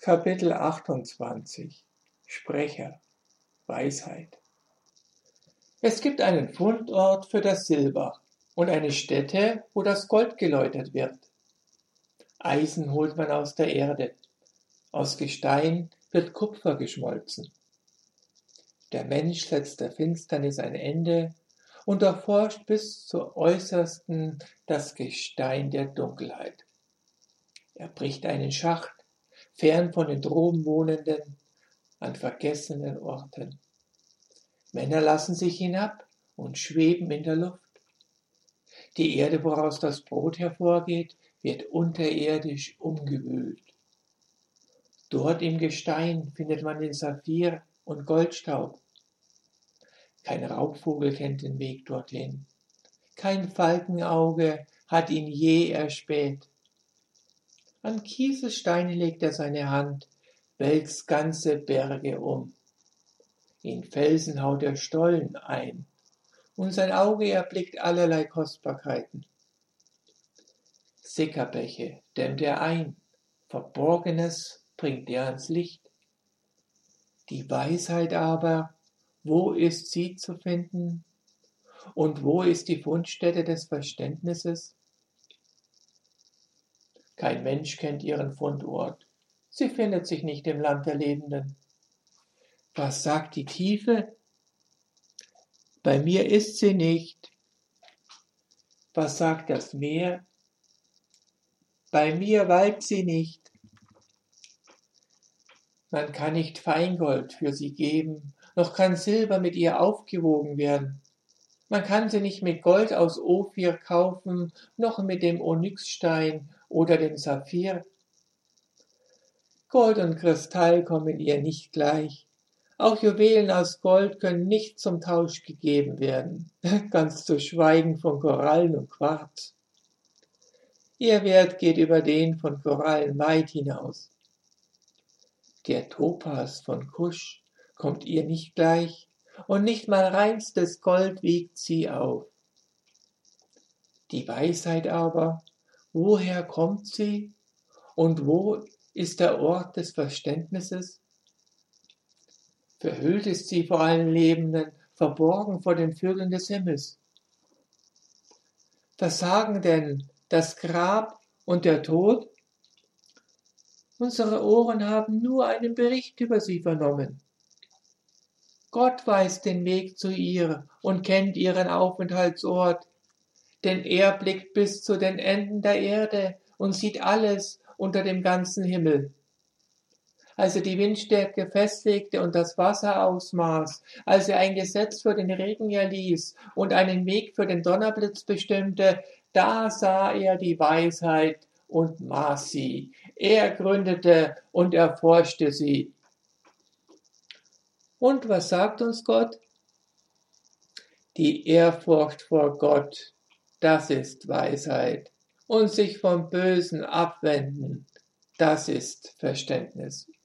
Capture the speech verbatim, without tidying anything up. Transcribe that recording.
Kapitel achtundzwanzig Sprecher Weisheit. Es gibt einen Fundort für das Silber und eine Stätte, wo das Gold geläutert wird. Eisen holt man aus der Erde, aus Gestein wird Kupfer geschmolzen. Der Mensch setzt der Finsternis ein Ende und erforscht bis zur Äußersten das Gestein der Dunkelheit. Er bricht einen Schacht, fern von den Drobenwohnenden, an vergessenen Orten. Männer lassen sich hinab und schweben in der Luft. Die Erde, woraus das Brot hervorgeht, wird unterirdisch umgewühlt. Dort im Gestein findet man den Saphir und Goldstaub. Kein Raubvogel kennt den Weg dorthin. Kein Falkenauge hat ihn je erspäht. An Kieselsteine legt er seine Hand, wälzt ganze Berge um. In Felsen haut er Stollen ein, und sein Auge erblickt allerlei Kostbarkeiten. Sickerbäche dämmt er ein, Verborgenes bringt er ans Licht. Die Weisheit aber, wo ist sie zu finden? Und wo ist die Fundstätte des Verständnisses? Kein Mensch kennt ihren Fundort. Sie findet sich nicht im Land der Lebenden. Was sagt die Tiefe? Bei mir ist sie nicht. Was sagt das Meer? Bei mir wallt sie nicht. Man kann nicht Feingold für sie geben, noch kann Silber mit ihr aufgewogen werden. Man kann sie nicht mit Gold aus Ophir kaufen, noch mit dem Onyxstein oder dem Saphir. Gold und Kristall kommen ihr nicht gleich. Auch Juwelen aus Gold können nicht zum Tausch gegeben werden, ganz zu schweigen von Korallen und Quarz. Ihr Wert geht über den von Korallen weit hinaus. Der Topas von Kusch kommt ihr nicht gleich, und nicht mal reinstes Gold wiegt sie auf. Die Weisheit aber, woher kommt sie und wo ist der Ort des Verständnisses? Verhüllt ist sie vor allen Lebenden, verborgen vor den Vögeln des Himmels. Was sagen denn das Grab und der Tod? Unsere Ohren haben nur einen Bericht über sie vernommen. Gott weiß den Weg zu ihr und kennt ihren Aufenthaltsort, denn er blickt bis zu den Enden der Erde und sieht alles unter dem ganzen Himmel. Als er die Windstärke festlegte und das Wasser ausmaß, als er ein Gesetz für den Regen erließ und einen Weg für den Donnerblitz bestimmte, da sah er die Weisheit und maß sie. Er gründete und erforschte sie. Und was sagt uns Gott? Die Ehrfurcht vor Gott, das ist Weisheit, und sich vom Bösen abwenden, das ist Verständnis.